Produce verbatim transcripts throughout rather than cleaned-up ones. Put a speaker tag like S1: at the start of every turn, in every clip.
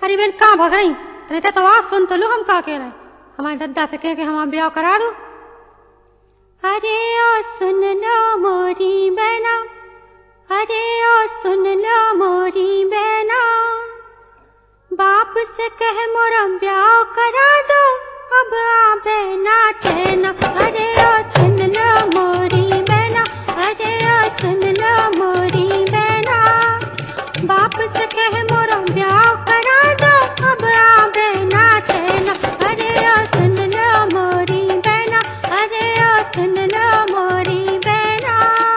S1: अरे बेन कहाँ भाग रही? रहता तो आवाज सुन तो लो, हम का कह रहे हमारे दद्दा से कह के हम ब्याह करा दो। अरे ओ सुन लो मोरी बहना, अरे ओ सुन लो मोरी बहना, बाप से कह मोरा ब्याह करा दो, अब आवे ना चैना। अरे ओ सुन लो मोरी बहना, अरे ओ सुन लो मोरी बहना, बाप से कह मोरा ब्याह करा दो, अब आवे ना चैना। अरे ओ सुन लो मोरी बहना, अरे ओ सुन लो मोरी बहना।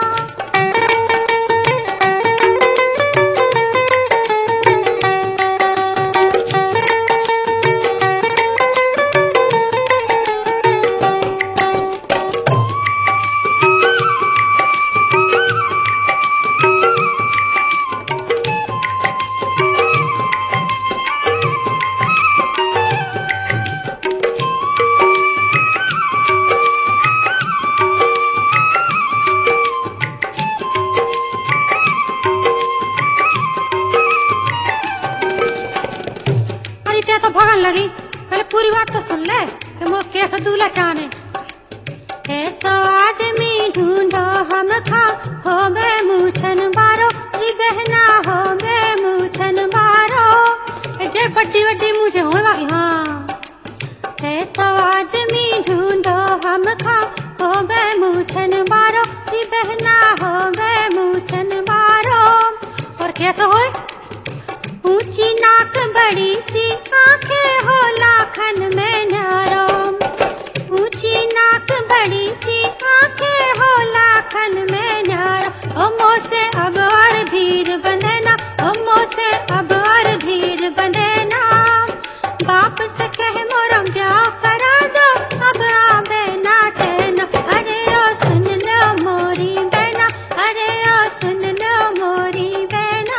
S1: तो भगन लगी, पहले पूरी बात तो सुन ले कि वो कैसे दूल्हा चाहने। ऐसा आदमी ढूंढो हम खा, हो गए मूछन बारो, जी बहना हो गए मूछन बारो, जे बड्डी बड्डी मुझे हो बाकी। हाँ ऐसा आदमी ढूंढो हम खा, हो गए मूछन बारो, जी बहना हो गए मूछन बारो। और कैसे होए? ऊंची नाक बड़ी सी आंखें हो लाखन में न्यारो, ऊंची नाक बड़ी सी आंखें हो लाखन में न्यारो। ओ मोसे अब और धीर बंधना, ओ मोसे अब और धीर बंधना, बाप से कह मोरा ब्याह करा दो, अब आवे ना चैना। अरे ओ सुन लो मोरी बहना, अरे ओ सुन लो मोरी बहना।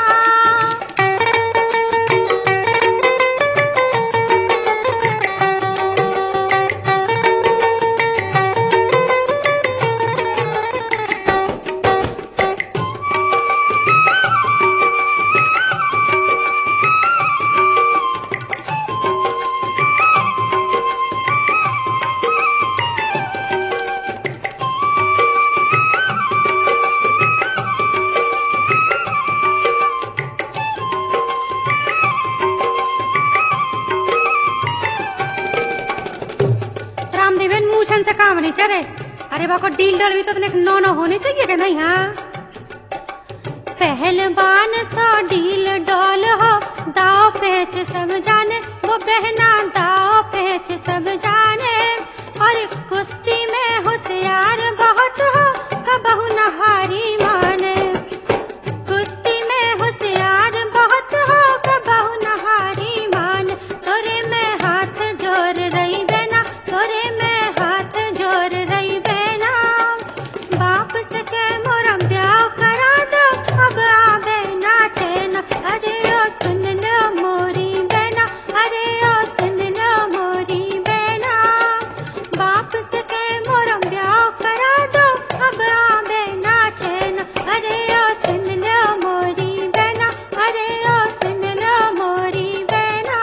S1: से काम नहीं चले। अरे बाको डील डल भी तो तने नौ नौ होने चाहिए कि नहीं? हाँ पहलवान सो डील डॉल हो, दाव पेच सब जाने, वो बहना दाव पेच सब जाने। और कुश्ती में होशियार बहुत हो, कबहू नहारी माने, कुश्ती में होशियार बहुत हो, कबहू नहारी माने। तोरे में हाथ जोर रही बहना, तोरे में जोर रही बहना, बाप से कह मोरा ब्याह करा दो, अब आवे ना चैना। अरे ओ सुन लो मोरी बहना, अरे ओ सुन लो मोरी बहना, बाप से कह मोरा ब्याह करा दो, अब आवे ना चैना। अरे ओ सुन लो मोरी बहना, अरे ओ सुन लो मोरी बहना।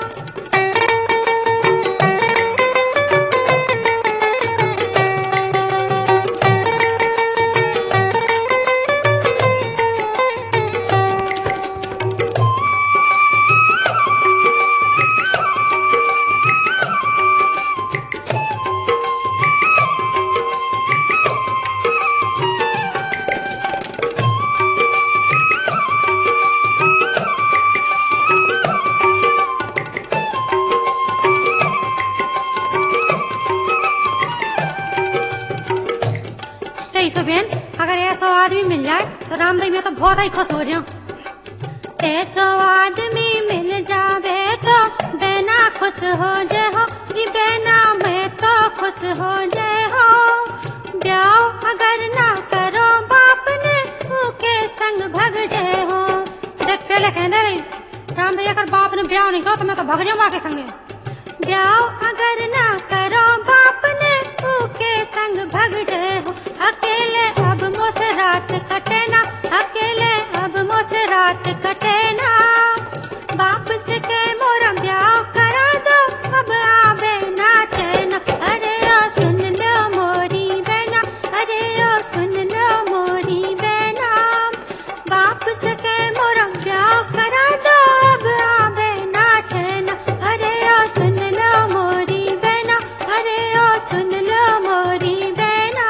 S1: बहन अगर ऐसा आदमी मिल जाए तो रामदेव में तो बहुत ही खुश हो जाऊं। ऐसा आदमी मिल जावे तो बहना खुश हो जाए हो, जी बहना मैं तो खुश हो जाए हो। ब्याह अगर ना करो बाप ने, उनके संग भग जाए हो। देख पहले कहते रही रामदेव अगर बाप ने ब्याह नहीं करो तो मैं तो भग जाऊं बाप के संगे। ब्याह अगर ना करो बाप ने, उनके संग भग जाए हो। अकेले अब मुझसे रात कटे ना, अकेले अब मुझसे रात कटे ना, बाप से से के मोरा ब्याह करा दो अब आवे ना चैन। अरे ओ सुन लो मोरी बहना, अरे ओ सुन लो मोरी बहना, बाप से के मोरा ब्याह करा दो अब आवे ना चैन। अरे ओ सुन लो मोरी बहना, अरे ओ सुन लो मोरी बहना।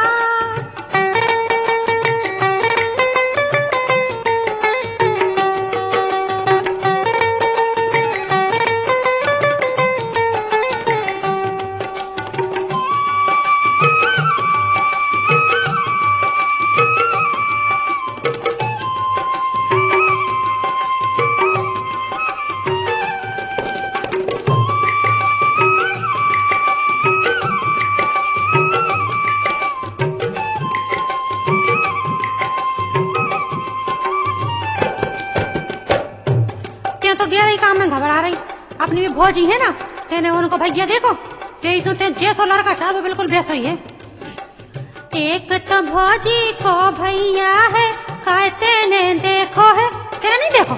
S1: ते तो गया ही काम में घबरा रही, अपनी भी भौजी है ना, तेने उनको भैया देखो ते सुनते जैसो लड़का था वो बिल्कुल वैसा ही है। एक तो भौजी को भैया है कहते ने देखो है, तेरा नहीं देखो।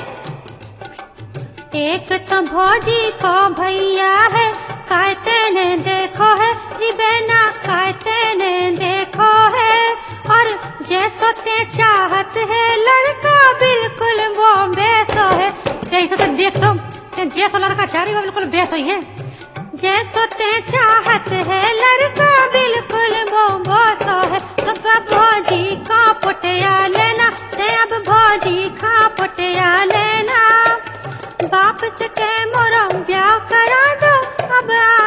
S1: एक तो भौजी को भैया है कहते ने देखो है, रिबेना कहते ने देखो है। और जैसो ते चाहत है लड़का बिल्कुल वो वैसो है। जैसे तो देख तो ते जैसा लड़का चाह रही वो बिल्कुल वैसा ही है। जैसो ते चाहत है लड़का बिल्कुल वो वैसा है। अब भौजी का पुटिया लेना, ते अब भौजी का पुटिया लेना, बाप से के मोरा ब्याह करा दो अब आ